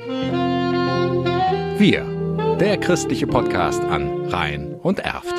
Wir, der christliche Podcast an Rhein und Erft.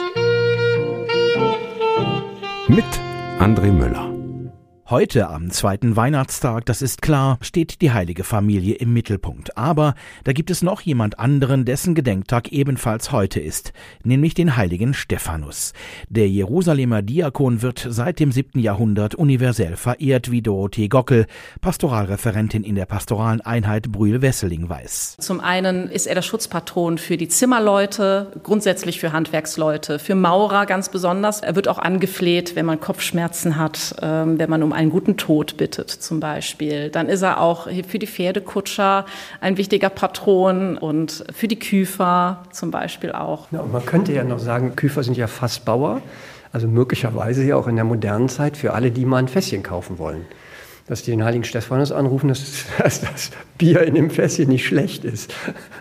Mit André Müller. Heute am zweiten Weihnachtstag, das ist klar, steht die heilige Familie im Mittelpunkt. Aber da gibt es noch jemand anderen, dessen Gedenktag ebenfalls heute ist, nämlich den heiligen Stephanus. Der Jerusalemer Diakon wird seit dem 7. Jahrhundert universell verehrt, wie Dorothee Gockel, Pastoralreferentin in der pastoralen Einheit Brühl-Wesseling, weiß. Zum einen ist er der Schutzpatron für die Zimmerleute, grundsätzlich für Handwerksleute, für Maurer ganz besonders. Er wird auch angefleht, wenn man Kopfschmerzen hat, wenn man um einen guten Tod bittet zum Beispiel. Dann ist er auch für die Pferdekutscher ein wichtiger Patron und für die Küfer zum Beispiel auch. Ja, und man könnte ja noch sagen, Küfer sind ja Fassbauer, also möglicherweise ja auch in der modernen Zeit für alle, die mal ein Fässchen kaufen wollen. Dass die den heiligen Stephanus anrufen, dass das Bier in dem Fässchen nicht schlecht ist.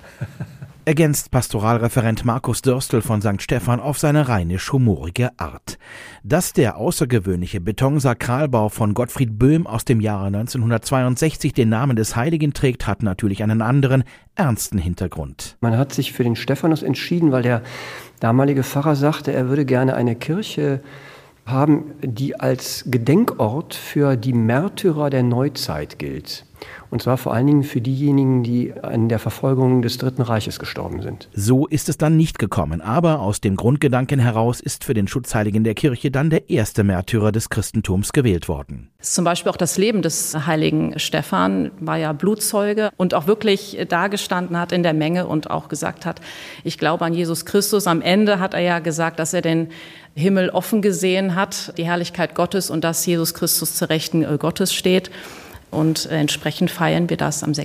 Ergänzt Pastoralreferent Markus Dörstel von St. Stephan auf seine rheinisch-humorige Art. Dass der außergewöhnliche Betonsakralbau von Gottfried Böhm aus dem Jahre 1962 den Namen des Heiligen trägt, hat natürlich einen anderen, ernsten Hintergrund. Man hat sich für den Stephanus entschieden, weil der damalige Pfarrer sagte, er würde gerne eine Kirche haben, die als Gedenkort für die Märtyrer der Neuzeit gilt. Und zwar vor allen Dingen für diejenigen, die an der Verfolgung des Dritten Reiches gestorben sind. So ist es dann nicht gekommen, aber aus dem Grundgedanken heraus ist für den Schutzheiligen der Kirche dann der erste Märtyrer des Christentums gewählt worden. Zum Beispiel auch das Leben des heiligen Stephan war ja Blutzeuge und auch wirklich dagestanden hat in der Menge und auch gesagt hat, ich glaube an Jesus Christus. Am Ende hat er ja gesagt, dass er den Himmel offen gesehen hat, die Herrlichkeit Gottes und dass Jesus Christus zur Rechten Gottes steht. Und entsprechend feiern wir das am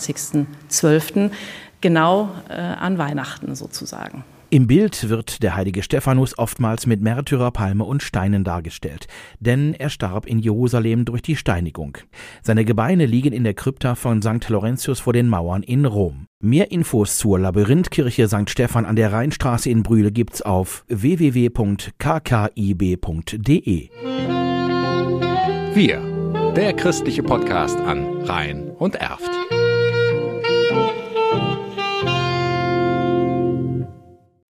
26.12., genau an Weihnachten sozusagen. Im Bild wird der heilige Stephanus oftmals mit Märtyrerpalme und Steinen dargestellt, denn er starb in Jerusalem durch die Steinigung. Seine Gebeine liegen in der Krypta von St. Laurentius vor den Mauern in Rom. Mehr Infos zur Labyrinthkirche St. Stephan an der Rheinstraße in Brühl gibt's auf www.kkib.de. Wir, der christliche Podcast an Rhein und Erft.